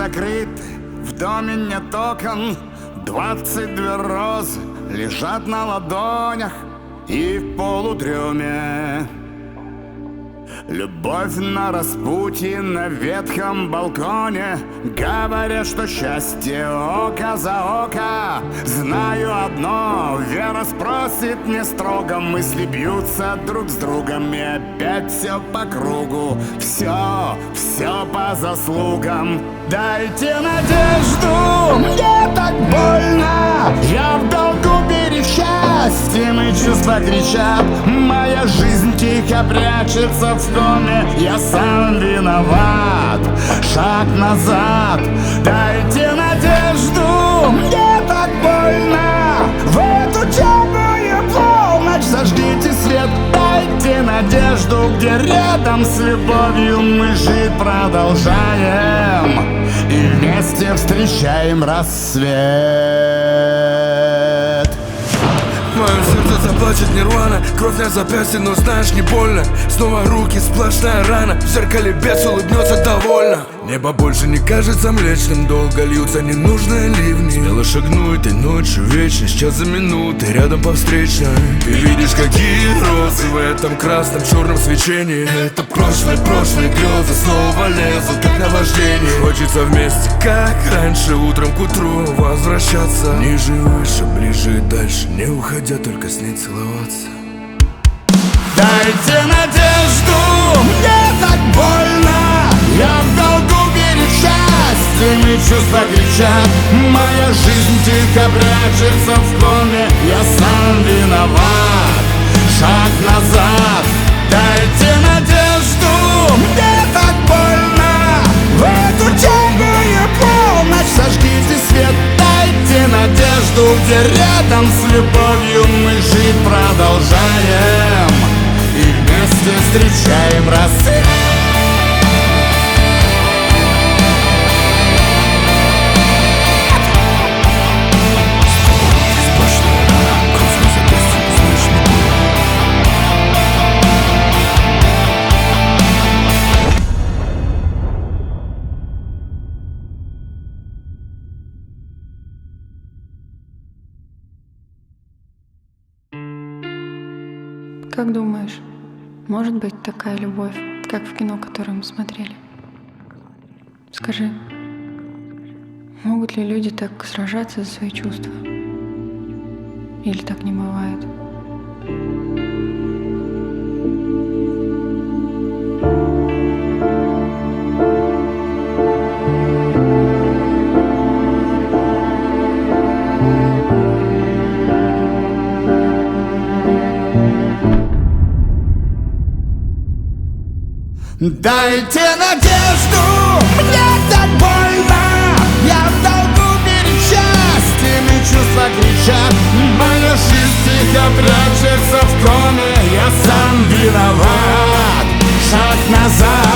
закрыты, в доме нет окон. 22 розы лежат на ладонях и в полудреме. Любовь на распутье на ветхом балконе. Говорят, что счастье око за око. Знаю одно, вера спросит не строго. Мысли бьются друг с другом, и опять все по кругу. Все по заслугам. Дайте надежду, мне так больно. Я в долгу перед счастьем, и чувства кричат. Моя жизнь тихо прячется в коме. Я сам виноват, шаг назад. Дайте надежду, мне так больно. В эту темную полночь зажгите свет. Дайте надежду, где рядом с любовью мы жить продолжаем и вместе встречаем рассвет. Мое сердце заплачет нирвана, кровь на запястье, но знаешь, не больно. Снова руки, сплошная рана, в зеркале бес улыбнется довольно. Небо больше не кажется млечным, долго льются ненужные ливни. Смело шагну этой ночью, вечность, час за минуты, рядом по встречной. Ты видишь, какие розы в этом красном черном свечении. Это прошлое грезы снова лезут, как наваждение. Хочется вместе, как раньше, утром к утру возвращаться. Ниже и выше, ближе и дальше, не уходя, только с ней целоваться. Дайте надежду, мне так больно. Я в долгу перед счастьем, и чувства кричат. Моя жизнь тихо прячется в коме. Я сам виноват, шаг назад. Дайте надежду, мне так больно. В эту темную полночь зажгите свет. Дайте надежду, где рядом с любовью мы жить продолжаем и вместе встречаем рассвет. Как думаешь, может быть такая любовь, как в кино, которое мы смотрели? Скажи, могут ли люди так сражаться за свои чувства? Или так не бывает? Дайте надежду, мне так больно. Я в долгу перед счастьем, и чувства кричат. Моя жизнь тихо прячется в коме. Я сам виноват, шаг назад.